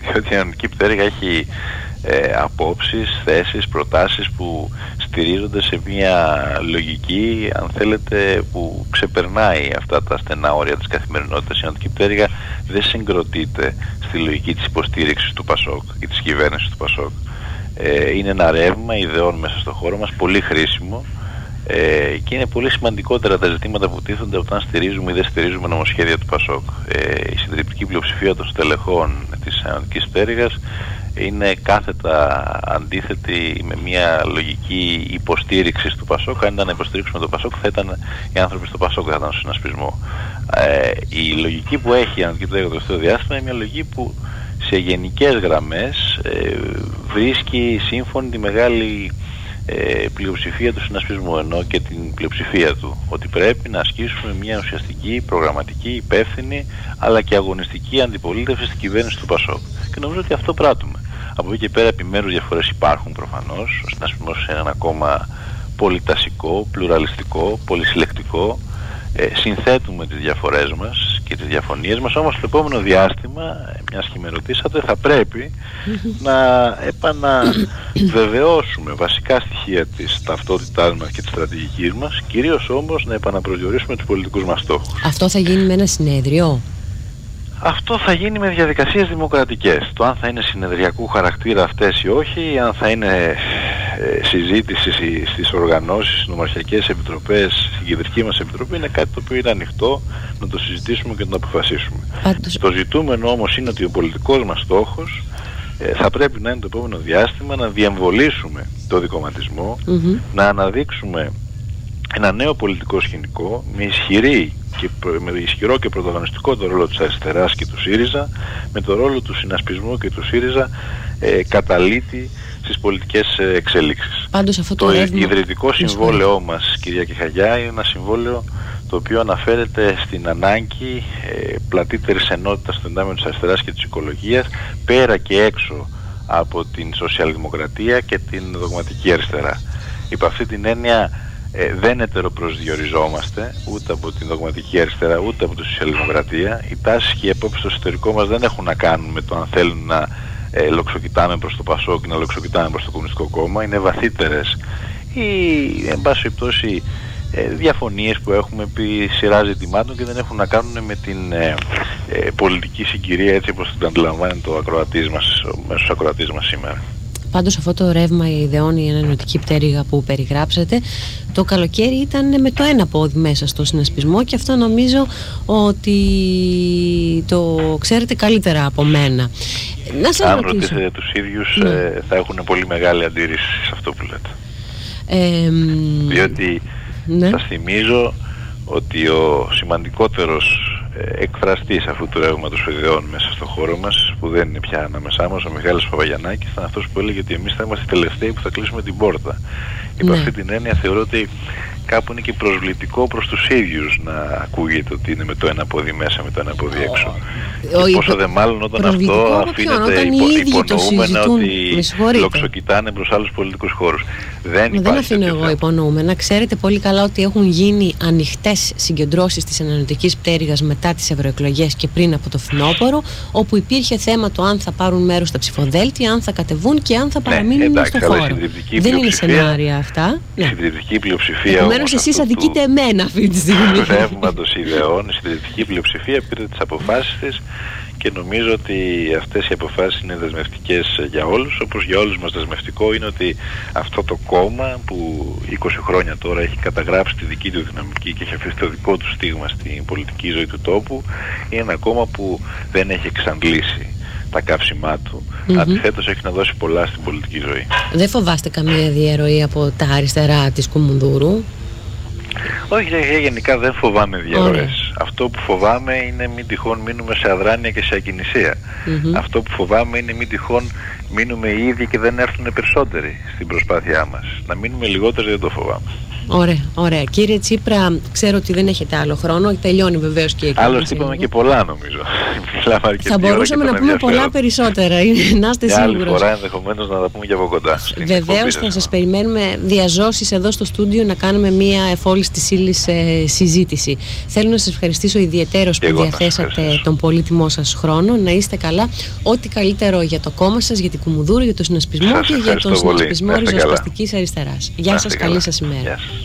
διότι η Ενωτική Πτέρυγα έχει ε, απόψεις, θέσεις, προτάσεις που στηρίζονται σε μια λογική, αν θέλετε, που ξεπερνάει αυτά τα στενά όρια της καθημερινότητας. Η Ενωτική Πτέρυγα δεν συγκροτείται στη λογική της υποστήριξης του ΠΑΣΟΚ ή της κυβέρνησης του ΠΑΣΟΚ. Ε, είναι ένα ρεύμα ιδεών μέσα στο χώρο μας, πολύ χρήσιμο, ε, και είναι πολύ σημαντικότερα τα ζητήματα που τίθενται όταν στηρίζουμε ή δεν στηρίζουμε νομοσχέδια του ΠΑΣΟΚ. Ε, η συντριπτική πλειοψηφία των στελεχών της Ενωτικής Πτέρυγας είναι κάθετα αντίθετη με μια λογική υποστήριξη του ΠΑΣΟΚ. Αν ήταν να υποστηρίξουμε το ΠΑΣΟΚ, θα ήταν οι άνθρωποι στο ΠΑΣΟΚ, θα ήταν στο συνασπισμό. Ε, η λογική που έχει η Ενωτική Πτέρυγα το τελευταίο διάστημα είναι μια λογική που σε γενικές γραμμές ε, βρίσκει σύμφωνη τη μεγάλη ε, πλειοψηφία του συνασπισμού, ενώ και την πλειοψηφία του, ότι πρέπει να ασκήσουμε μια ουσιαστική, προγραμματική, υπεύθυνη αλλά και αγωνιστική αντιπολίτευση στην κυβέρνηση του ΠΑΣΟΚ. Και νομίζω ότι αυτό πράττουμε. Από εκεί και πέρα επιμέρους διαφορές υπάρχουν προφανώς. Ο συνασπισμός είναι ένα κόμμα πολυτασικό, πλουραλιστικό, πολυσυλλεκτικό. Ε, συνθέτουμε τις διαφορές μας και τις διαφωνίες μας, όμως το επόμενο διάστημα, μιας και με ρωτήσατε, θα πρέπει να επαναβεβαιώσουμε βασικά στοιχεία της ταυτότητάς μας και της στρατηγικής μας, κυρίως όμως να επαναπροσδιορίσουμε τους πολιτικούς μας στόχους. Αυτό θα γίνει με ένα συνέδριο? Αυτό θα γίνει με διαδικασίες δημοκρατικές. Το αν θα είναι συνεδριακού χαρακτήρα αυτές ή όχι, αν θα είναι ε, συζήτηση στις οργανώσεις, στις νομαρχιακές επιτροπές, στην κεντρική μας επιτροπή, είναι κάτι το οποίο είναι ανοιχτό να το συζητήσουμε και να το αποφασίσουμε. Πάντως... Το ζητούμενο όμως είναι ότι ο πολιτικός μας στόχος ε, θα πρέπει να είναι το επόμενο διάστημα να διεμβολήσουμε το δικομματισμό, mm-hmm. να αναδείξουμε ένα νέο πολιτικό σκηνικό με ισχυρή και με ισχυρό και πρωταγωνιστικό το ρόλο της αριστεράς και του ΣΥΡΙΖΑ, με το ρόλο του συνασπισμού και του ΣΥΡΙΖΑ ε, καταλήτη στις πολιτικές ε, εξελίξεις. Πάντως αυτό το το ρεύμα... ιδρυτικό συμβόλαιό μας, κυρία Κεχαγιά, είναι ένα συμβόλαιο το οποίο αναφέρεται στην ανάγκη ε, πλατύτερης ενότητας στον τομέα της αριστεράς και της οικολογίας, πέρα και έξω από την σοσιαλδημοκρατία και την δογματική αριστερά. Υπ' αυτή την έννοια Ε, δεν ετεροπροσδιοριζόμαστε ούτε από την δογματική αριστερά ούτε από τη σοσιαλδημοκρατία. Οι τάσεις και οι απόψεις στο εσωτερικό μας δεν έχουν να κάνουν με το αν θέλουν να ε, λοξοκοιτάμε προς το ΠΑΣΟΚ και να λοξοκοιτάμε προς το Κομμουνιστικό Κόμμα. Είναι βαθύτερες ή εν πάση περιπτώσει ε, διαφωνίες που έχουμε επί σειρά ζητημάτων και δεν έχουν να κάνουν με την ε, ε, πολιτική συγκυρία έτσι όπως την αντιλαμβάνεται ο ακροατής μας, ο μέσος ακροατής μας σήμερα. Πάντως αυτό το ρεύμα ιδεών, η Ενωτική Πτέρυγα που περιγράψατε, το καλοκαίρι ήταν με το ένα πόδι μέσα στο συνασπισμό και αυτό νομίζω ότι το ξέρετε καλύτερα από μένα. Να σας Αν ρωτήσω. ρωτήσετε τους ίδιους, ναι. ε, θα έχουν πολύ μεγάλη αντίρρηση σε αυτό που λέτε. Ε, Διότι ναι. σας θυμίζω ότι ο σημαντικότερος εκφραστής αυτού του ρεύματος ιδεών μέσα στο χώρο μας, που δεν είναι πια ανάμεσά μας, ο Μιχάλης Παπαγιαννάκης, ήταν αυτός που έλεγε ότι εμείς θα είμαστε οι τελευταίοι που θα κλείσουμε την πόρτα. Υπ' αυτή την έννοια θεωρώ ότι κάπου είναι και προσβλητικό προς τους ίδιους να ακούγεται ότι είναι με το ένα πόδι μέσα, με το ένα πόδι έξω. Ο, και πόσο δε μάλλον όταν αυτό αφήνεται υπο, υπονοούμενα ότι λοξοκοιτάνε προς άλλους πολιτικούς χώρους. Δεν, δεν αφήνω εγώ θέμα. Υπονοούμενα. Ξέρετε πολύ καλά ότι έχουν γίνει ανοιχτές συγκεντρώσεις της Ενωτικής Πτέρυγας μετά τις ευρωεκλογές και πριν από το φθινόπωρο, όπου υπήρχε θέμα το αν θα πάρουν μέρος στα ψηφοδέλτια, αν θα κατεβούν και αν θα παραμείνουν ναι, εντάξει, στον χώρο. Δεν είναι σενάρια αυτά. Η συντριπτική πλειοψηφία. Επομένως εσείς αδικείτε εμένα αυτή τη στιγμή. Του ρεύματος ιδεών, η συντριπτική πλειοψηφία πήρε τις αποφάσεις της και νομίζω ότι αυτές οι αποφάσεις είναι δεσμευτικές για όλους, όπως για όλους μας δεσμευτικό είναι ότι αυτό το κόμμα που είκοσι χρόνια τώρα έχει καταγράψει τη δική του δυναμική και έχει αφήσει το δικό του στίγμα στην πολιτική ζωή του τόπου, είναι ένα κόμμα που δεν έχει εξαντλήσει τα καύσιμά του, mm-hmm. αντιθέτως έχει να δώσει πολλά στην πολιτική ζωή. Δεν φοβάστε καμία διαρροή από τα αριστερά της Κουμουνδούρου? Όχι, γενικά δεν φοβάμαι διαρροές. Αυτό που φοβάμαι είναι μην τυχόν μείνουμε σε αδράνεια και σε ακινησία. Mm-hmm. Αυτό που φοβάμαι είναι μην τυχόν μείνουμε οι ίδιοι και δεν έρθουν περισσότεροι στην προσπάθειά μας. Να μείνουμε λιγότεροι δεν το φοβάμαι. Ωραία, ωραία. Κύριε Τσίπρα, ξέρω ότι δεν έχετε άλλο χρόνο. Τελειώνει βεβαίως και η εκπομπή. Άλλωστε είπαμε και πολλά, νομίζω. Θα μπορούσαμε να πούμε πολλά περισσότερα. Να είστε σίγουροι. Άλλη φορά ενδεχομένως να τα πούμε και από κοντά. Βεβαίως θα σας περιμένουμε διαζώσεις εδώ στο στούντιο να κάνουμε μια εφόλης της ύλης ε, συζήτηση. Θέλω να σας ευχαριστήσω ιδιαιτέρως που διαθέσατε τον πολύτιμό σας χρόνο. Να είστε καλά. Ό,τι καλύτερο για το κόμμα σας, για την Κουμουνδούρου, για το συνασπισμό σας και για τον συνασπισμό ριζοσπαστικής αριστεράς. Γεια σας, καλή σας ημέρα.